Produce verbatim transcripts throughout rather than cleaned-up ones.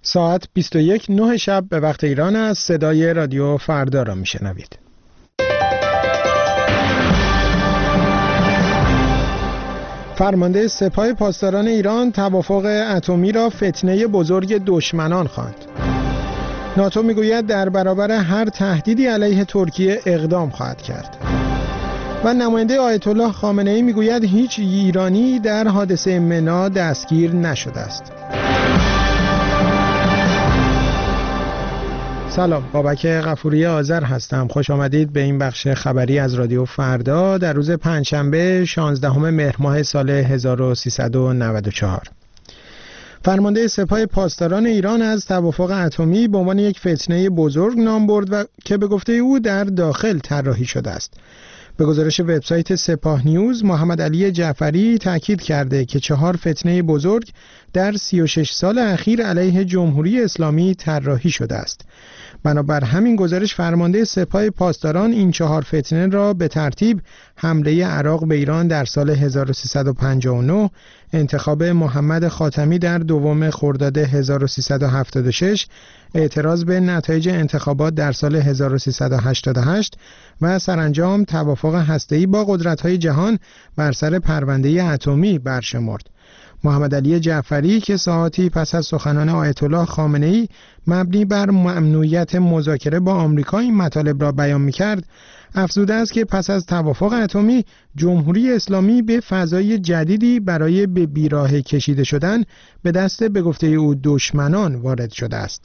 ساعت بیست و یک و نه شب به وقت ایران است. صدای رادیو فردا را میشنوید. فرمانده سپاه پاسداران ایران توافق اتمی را فتنه بزرگ دشمنان خواند. ناتو میگوید در برابر هر تهدیدی علیه ترکیه اقدام خواهد کرد. و نماینده آیت الله خامنه ای میگوید هیچ ایرانی در حادثه منا دستگیر نشده است. سلام، بابک غفوری آذر هستم. خوش آمدید به این بخش خبری از رادیو فردا در روز پنجشنبه شانزدهم مهر ماه سال هزار و سیصد و نود و چهار. فرمانده سپاه پاسداران ایران از توافق اتمی به عنوان یک فتنه بزرگ نام برد و که به گفته او در داخل طراحی شده است. به گزارش وبسایت سپاه نیوز، محمد علی جعفری تاکید کرده که چهار فتنه بزرگ در سی و شش سال اخیر علیه جمهوری اسلامی طراحی شده است. بنابر همین گزارش فرمانده سپاه پاسداران این چهار فتنه را به ترتیب حمله عراق به ایران در سال هزار و سیصد و پنجاه و نه، انتخاب محمد خاتمی در دوم خرداد هزار و سیصد و هفتاد و شش، اعتراض به نتایج انتخابات در سال هزار و سیصد و هشتاد و هشت و سرانجام توافق هسته‌ای با قدرت‌های جهان بر سر پرونده اتمی برشمرد. محمد علی جعفری که ساعاتی پس از سخنان آیت الله خامنه ای مبنی بر ممنوعیت مذاکره با آمریکا این مطالب را بیان می‌کرد، افزوده است که پس از توافق اتمی جمهوری اسلامی به فضای جدیدی برای به بیراه کشیده شدن به دست به گفته او دشمنان وارد شده است.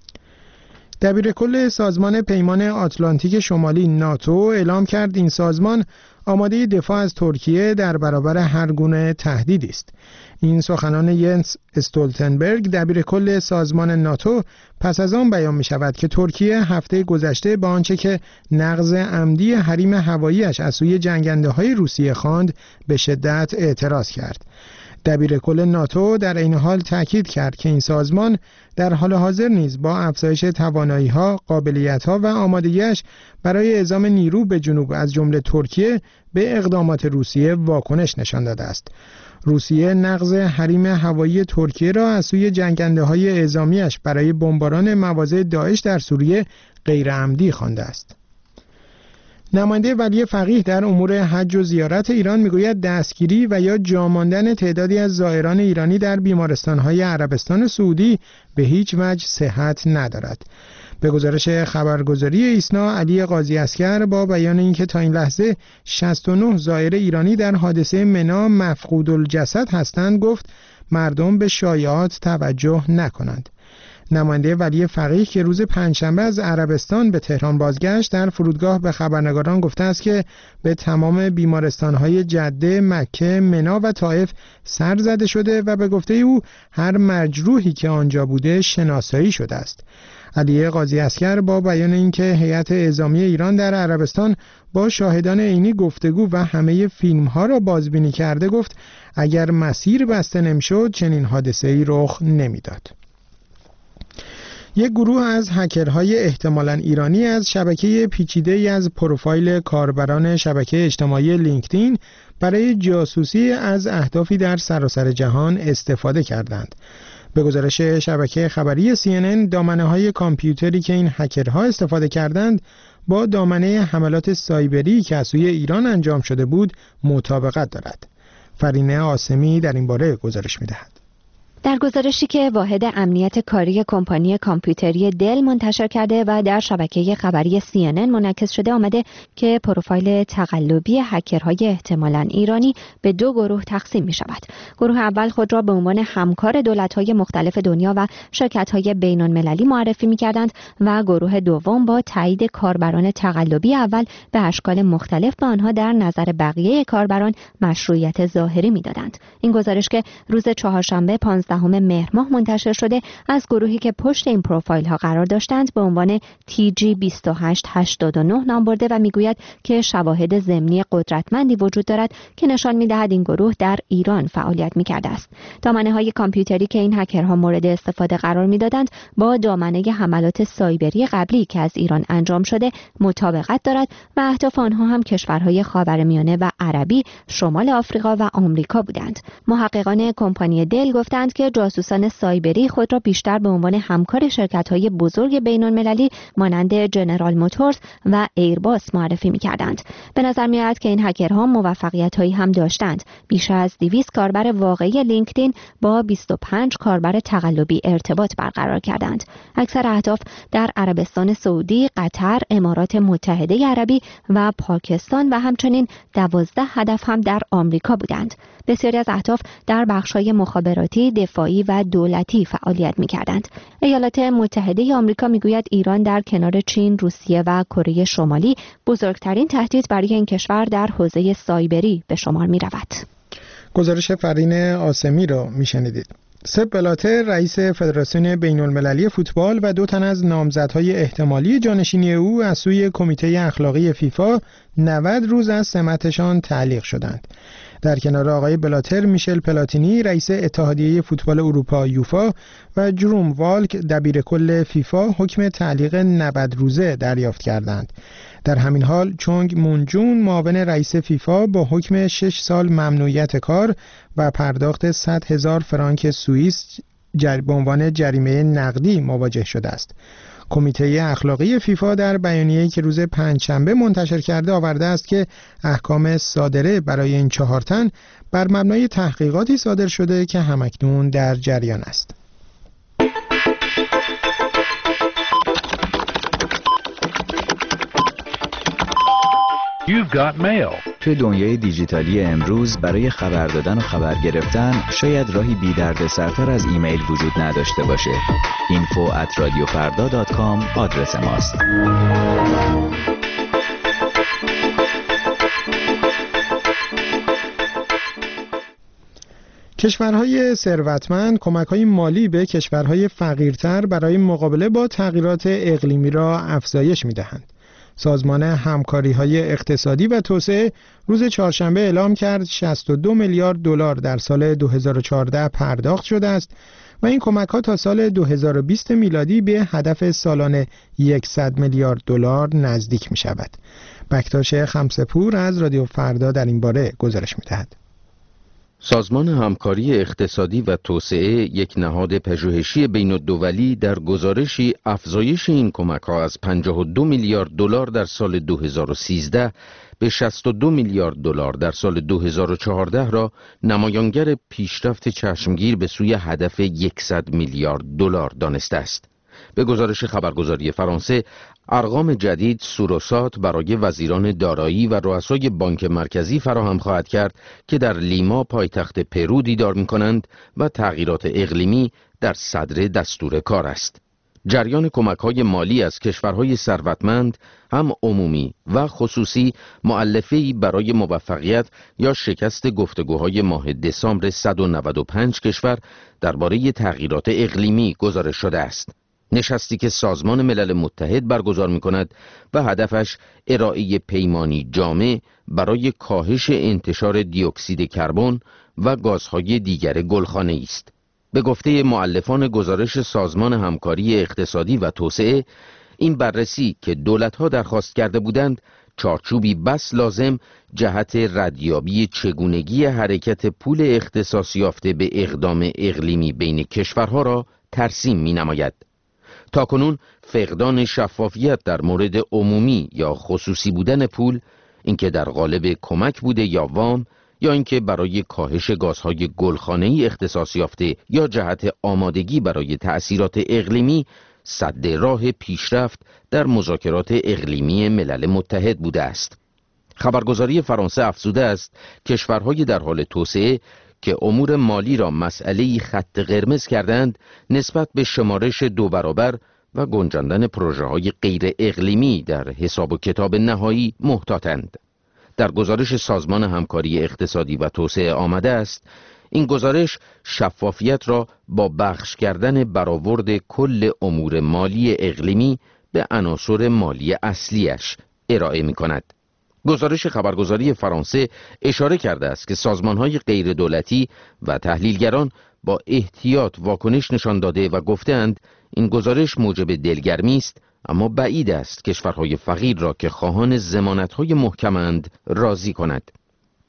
دبیر کل سازمان پیمان آتلانتیک شمالی ناتو اعلام کرد این سازمان آماده دفاع از ترکیه در برابر هر گونه تهدیدی است. این سخنان ینس استولتنبرگ دبیر کل سازمان ناتو پس از آن بیان می شود که ترکیه هفته گذشته با آنچه که نقض عمدی حریم هوایی‌اش از سوی جنگنده های روسیه خواند به شدت اعتراض کرد. دبیر کل ناتو در این حال تاکید کرد که این سازمان در حال حاضر نیز با افزایش توانایی‌ها، قابلیت‌ها و آمادگی‌اش برای اعزام نیرو به جنوب از جمله ترکیه به اقدامات روسیه واکنش نشان داده است. روسیه نقض حریم هوایی ترکیه را از سوی جنگنده‌های اعزامی‌اش برای بمباران مواضع داعش در سوریه غیرعمدی خوانده است. نماینده ولی فقیه در امور حج و زیارت ایران میگوید دستگیری و یا جا ماندن تعدادی از زائران ایرانی در بیمارستان‌های عربستان سعودی به هیچ وجه صحت ندارد. به گزارش خبرگزاری ایسنا، علی قاضی اصغر با بیان اینکه تا این لحظه شصت و نه زائر ایرانی در حادثه منا مفقود الجسد هستند گفت مردم به شایعات توجه نکنند. نماینده ولی فقیه که روز پنجشنبه از عربستان به تهران بازگشت در فرودگاه به خبرنگاران گفته است که به تمام بیمارستان‌های جده، مکه، منا و طائف سر زده شده و به گفته او هر مجروحی که آنجا بوده شناسایی شده است. علی قاضی اصغر با بیان اینکه هیئت اعزامی ایران در عربستان با شاهدان عینی گفتگو و همه فیلم‌ها را بازبینی کرده گفت اگر مسیر بسته نمی‌شد چنین حادثه‌ای رخ نمی‌داد. یک گروه از هکرهای احتمالاً ایرانی از شبکه پیچیده‌ای از پروفایل کاربران شبکه اجتماعی لینکدین برای جاسوسی از اهدافی در سراسر جهان استفاده کردند. به گزارش شبکه خبری سی ان ان، دامنه‌های کامپیوتری که این هکرها استفاده کردند با دامنه حملات سایبری که از سوی ایران انجام شده بود مطابقت دارد. فرینه آسمی در این باره گزارش می‌دهد. در گزارشی که واحد امنیت کاری کمپانی کامپیوتری دل منتشر کرده و در شبکه خبری سی ان ان منعکس شده آمده که پروفایل تقلبی هکرهای احتمالاً ایرانی به دو گروه تقسیم می شود. گروه اول خود را به عنوان همکار دولت‌های مختلف دنیا و شرکت‌های بین‌المللی معرفی می‌کردند و گروه دوم با تایید کاربران تقلبی اول به اشکال مختلف به آنها در نظر بقیه کاربران مشروعیت ظاهری می‌دادند. این گزارش که روز چهارشنبه پانزدهم مهر ماه منتشر شده از گروهی که پشت این پروفایل ها قرار داشتند به عنوان تی جی بیست و هشت هشتاد و نه نام برده و میگوید که شواهد ضمنی قدرتمندی وجود دارد که نشان میدهد این گروه در ایران فعالیت میکرده است. دامنه های کامپیوتری که این هکرها مورد استفاده قرار میدادند با دامنه حملات سایبری قبلی که از ایران انجام شده مطابقت دارد و اهداف آنها هم کشورهای خاورمیانه و عربی، شمال آفریقا و آمریکا بودند. محققان کمپانی دل گفتند که سوی جاسوسان سایبری خود را بیشتر به عنوان همکار شرکت‌های بزرگ بین‌المللی مانند جنرال موتورز و ایرباس معرفی می‌کردند. به نظر می‌آید که این هکرها موفقیت‌هایی هم داشتند. بیش از دویست کاربر واقعی لینکدین با بیست و پنج کاربر تقلبی ارتباط برقرار کردند. اکثر اهداف در عربستان سعودی، قطر، امارات متحده عربی و پاکستان و همچنین دوازده هدف هم در آمریکا بودند. بسیاری از اهداف در بخش‌های مخابراتی، دفاعی و دولتی فعالیت می‌کردند. ایالات متحده آمریکا می‌گوید ایران در کنار چین، روسیه و کره شمالی بزرگترین تهدید برای این کشور در حوزه سایبری به شمار می‌رود. گزارش فرین آسمی را می‌شنیدید. سپ بلاتر رئیس فدراسیون بین‌المللی فوتبال و دو تن از نامزدهای احتمالی جانشینی او از سوی کمیته اخلاقی فیفا نود روز از سمتشان تعلیق شدند. در کنار آقای بلاتر، میشل پلاتینی رئیس اتحادیه فوتبال اروپا یوفا و جروم والک دبیر کل فیفا حکم تعلیق نود روزه دریافت کردند. در همین حال چونگ مونجون معاون رئیس فیفا با حکم شش سال ممنوعیت کار و پرداخت صد هزار فرانک سوئیس جر... به عنوان جریمه نقدی مواجه شده است. کمیته اخلاقی فیفا در بیانیه‌ای که روز پنجشنبه منتشر کرده آورده است که احکام صادره برای این چهار تن بر مبنای تحقیقاتی صادر شده که همکنون در جریان است. You've got mail. توی دنیای دیجیتالی امروز برای خبر دادن و خبر گرفتن شاید راهی بی درد سرتر از ایمیل وجود نداشته باشه. اینفو ات رادیو فردا دات کام آدرس ماست. کشورهای ثروتمند کمک‌های مالی به کشورهای فقیرتر برای مقابله با تغییرات اقلیمی را افزایش می‌دهند. سازمان همکاری‌های اقتصادی و توسعه روز چهارشنبه اعلام کرد شصت و دو میلیارد دلار در سال دو هزار و چهارده پرداخت شده است و این کمک‌ها تا سال دو هزار و بیست میلادی به هدف سالانه صد میلیارد دلار نزدیک می‌شود. بکتاش خمسه‌پور از رادیو فردا در این باره گزارش می‌دهد. سازمان همکاری اقتصادی و توسعه، یک نهاد پژوهشی بین‌الدولی، در گزارشی افزایش این کمک‌ها از پنجاه و دو میلیارد دلار در سال دو هزار و سیزده به شصت و دو میلیارد دلار در سال دو هزار و چهارده را نمایانگر پیشرفت چشمگیر به سوی هدف صد میلیارد دلار دانسته است. به گزارش خبرگزاری فرانسه، ارقام جدید سوروسات برای وزیران دارایی و رؤسای بانک مرکزی فراهم خواهد کرد که در لیما پایتخت پرو دیدار می‌کنند و تغییرات اقلیمی در صدر دستور کار است. جریان کمک‌های مالی از کشورهای ثروتمند، هم عمومی و خصوصی، مؤلفه‌ای برای موفقیت یا شکست گفتگوهای ماه دسامبر صد و نود و پنج کشور درباره تغییرات اقلیمی گزارش شده است. نشستی که سازمان ملل متحد برگزار می کند و هدفش ارائه پیمانی جامع برای کاهش انتشار دی اکسید کربن و گازهای دیگر گلخانه‌ای است. به گفته مؤلفان گزارش سازمان همکاری اقتصادی و توسعه، این بررسی که دولت‌ها درخواست کرده بودند چارچوبی بس لازم جهت ردیابی چگونگی حرکت پول اختصاص یافته به اقدام اقلیمی بین کشورها را ترسیم می‌نماید. تاکنون فقدان شفافیت در مورد عمومی یا خصوصی بودن پول، اینکه در قالب کمک بوده یا وام، یا اینکه برای کاهش گازهای گلخانه‌ای اختصاص یافته یا جهت آمادگی برای تأثیرات اقلیمی، سد راه پیشرفت در مذاکرات اقلیمی ملل متحد بوده است. خبرگزاری فرانسه افزوده است کشورهای در حال توسعه که امور مالی را مسئله‌ای خط قرمز کردند، نسبت به شمارش دو برابر و گنجاندن پروژه‌های غیر اقلیمی در حساب و کتاب نهایی محتاطند. در گزارش سازمان همکاری اقتصادی و توسعه آمده است این گزارش شفافیت را با بخش کردن برآورد کل امور مالی اقلیمی به عناصر مالی اصلیش ارائه می‌کند. گزارش خبرگزاری فرانسه اشاره کرده است که سازمان‌های غیر دولتی و تحلیلگران با احتیاط واکنش نشان داده و گفتند این گزارش موجب دلگرمی است، اما بعید است کشورهای فقیر را که خواهان ضمانت‌های محکمند راضی کند.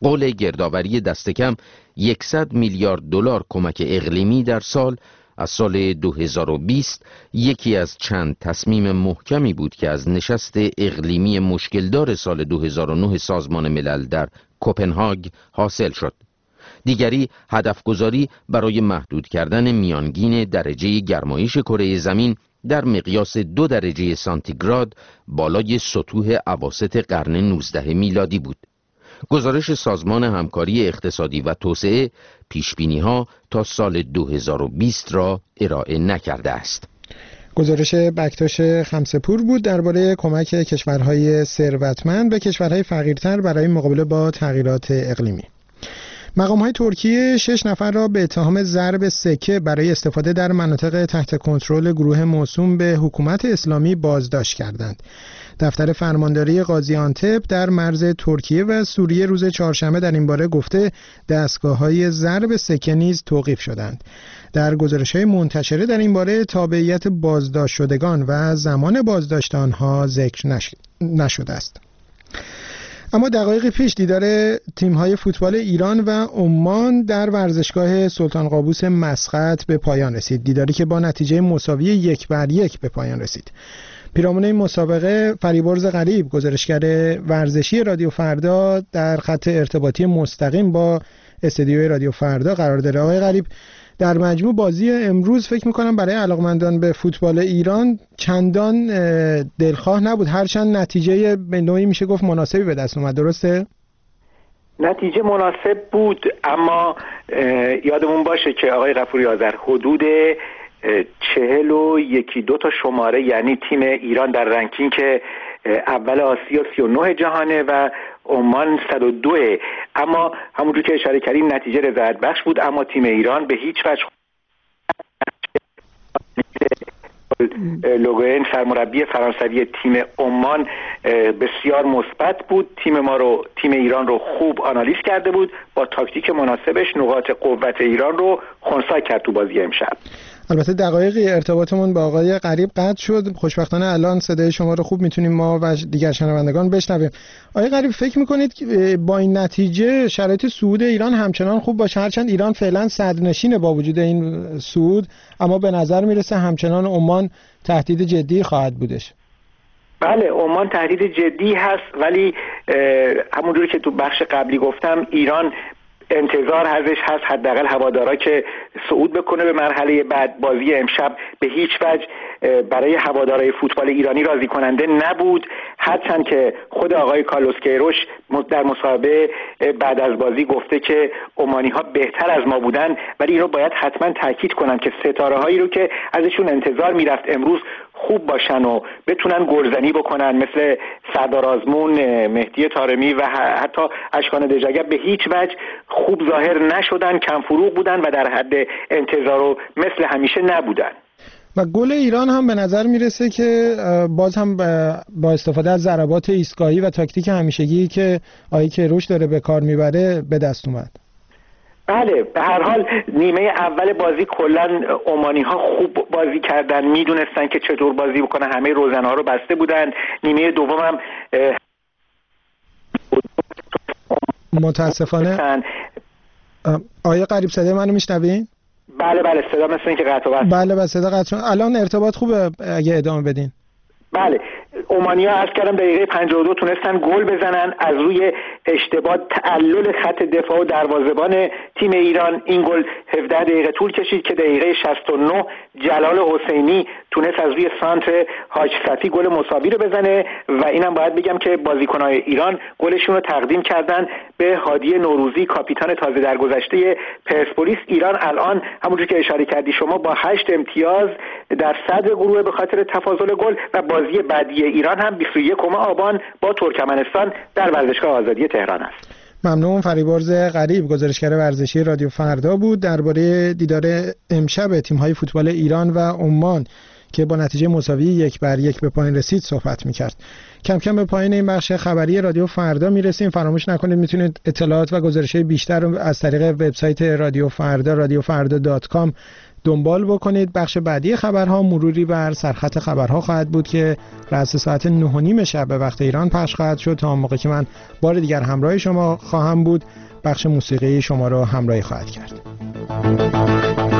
قول گردآوری دست کم صد میلیارد دلار کمک اقلیمی در سال از سال دو هزار و بیست یکی از چند تصمیم محکمی بود که از نشست اقلیمی مشکلدار سال دو هزار و نه سازمان ملل در کوپنهاگ حاصل شد. دیگری هدفگذاری برای محدود کردن میانگین درجه گرمایش کره زمین در مقیاس دو درجه سانتیگراد بالای سطوح اواسط قرن نوزدهم میلادی بود. گزارش سازمان همکاری اقتصادی و توسعه پیشبینی‌ها تا سال دو هزار و بیست را ارائه نکرده است. گزارش بکتاش خمسه‌پور بود درباره کمک کشورهای ثروتمند به کشورهای فقیرتر برای مقابله با تغییرات اقلیمی. مقام‌های ترکیه شش نفر را به اتهام ضرب سکه برای استفاده در مناطق تحت کنترل گروه موسوم به حکومت اسلامی بازداشت کردند. دفتر فرمانداری قاضیانتپ در مرز ترکیه و سوریه روز چهارشنبه در این باره گفته دستگاه‌های ضرب سکه نیز توقیف شدند. در گزارش‌های منتشره در این باره تابعیت بازداشت شدگان و زمان بازداشت آنها ذکر نش... نشده است. اما دقایقی پیش دیدار تیم‌های فوتبال ایران و عمان در ورزشگاه سلطان قابوس مسقط به پایان رسید. دیداری که با نتیجه مساوی یک بر یک به پایان رسید. پیرامون این مسابقه فریبرز غریب گزارشگر ورزشی رادیو فردا در خط ارتباطی مستقیم با استودیوی رادیو فردا قرار داره. آقای غریب، در مجموع بازی امروز فکر میکنم برای علاقمندان به فوتبال ایران چندان دلخواه نبود، هرچند نتیجه به نوعی میشه گفت مناسبی به دست اومد. درسته؟ نتیجه مناسب بود، اما یادمون باشه که آقای غفوری آذر حدود چهل و یکی دو تا شماره، یعنی تیم ایران در رنکینگ اول آسیا سی و نه جهانه و عمان صد و دو، اما همونجور که اشاره کردیم نتیجه رضایت بخش بود، اما تیم ایران به هیچ وجه لوگوین سرمربی فرانسوی تیم عمان بسیار مثبت بود. تیم ما رو تیم ایران رو خوب آنالیز کرده بود، با تاکتیک مناسبش نقاط قوت ایران رو خنثی کرد تو بازی امشب. البته دقایقی ارتباطمون با آقای غریب قطع شد. خوشبختانه الان صدای شما رو خوب میتونیم ما و دیگر شنوندگان بشنویم. آقای غریب، فکر میکنید با این نتیجه شرایط صعود ایران همچنان خوب باشه؟ هرچند ایران فعلا صدرنشینه با وجود این صعود، اما به نظر میرسه همچنان عمان تهدید جدی خواهد بودش. بله، عمان تهدید جدی هست، ولی همونجوری که تو بخش قبلی گفتم ایران انتظار ازش هست حداقل هوادارا که صعود بکنه به مرحله بعد. بازی امشب به هیچ وجه برای هوادارهای فوتبال ایرانی راضی کننده نبود، هرچند که خود آقای کارلوس کیروش در مصاحبه بعد از بازی گفته که عمانی‌ها بهتر از ما بودن، ولی این رو باید حتما تاکید کنم که ستاره‌هایی رو که ازشون انتظار میرفت امروز خوب باشن و بتونن گلزنی بکنن، مثل سردار آزمون، مهدی طارمی و حتی اشکان دژاگر، به هیچ وجه خوب ظاهر نشدن، کم فروغ بودن و در حد انتظار و مثل همیشه نبودن. و گل ایران هم به نظر میرسه که باز هم با استفاده از ضربات ایستگاهی و تاکتیک همیشگی که آقای کیروش داره به کار میبره به دست اومد. بله، به هر حال نیمه اول بازی کلا عمانی ها خوب بازی کردن، میدونستن که چطور بازی بکنن، همه روزنه ها رو بسته بودن. نیمه دوم هم متاسفانه آیا قریب صدای منو میشنوین؟ بله بله، صدا مثل این که قطع و وصل. بله بله، صدا قطع. الان ارتباط خوبه اگه ادامه بدین. بله، عمانی‌ها عرض کردم دقیقه پنجاه و دو تونستن گل بزنن از روی اشتباه تعلل خط دفاع و دروازه‌بان تیم ایران. این گل هفده دقیقه طول کشید که دقیقه شصت و نه جلال حسینی تونست از روی سانتر حاج صفی گل مساوی رو بزنه و اینم باید بگم که بازیکن‌های ایران گلشون رو تقدیم کردن به هادی نوروزی، کاپیتان تازه درگذشته پرسپولیس. ایران الان همونجوری که اشاره کردی شما با هشت امتیاز در صدر گروه به خاطر تفاضل گل و بازی بعدی ایران هم بیست و یکم آبان با ترکمنستان در ورزشگاه آزادی تهران است. ممنون. فریبرز غریب گزارشگر ورزشی رادیو فردا بود درباره دیدار امشب تیم‌های فوتبال ایران و عمان که با نتیجه مساوی یک بر یک به پایان رسید صحبت می‌کرد. کم کم به پایان این بخش خبری رادیو فردا میرسیم. فراموش نکنید میتونید اطلاعات و گزارش‌های بیشتر رو از طریق وبسایت رادیو فردا رادیو فردا دات کام دنبال بکنید. بخش بعدی خبرها مروری بر سرخط خبرها خواهد بود که رأس ساعت نه و نیم شب به وقت ایران پخش خواهد شد. تا موقعی که من بار دیگر همراه شما خواهم بود، بخش موسیقی شما رو همراهی خواهد کرد.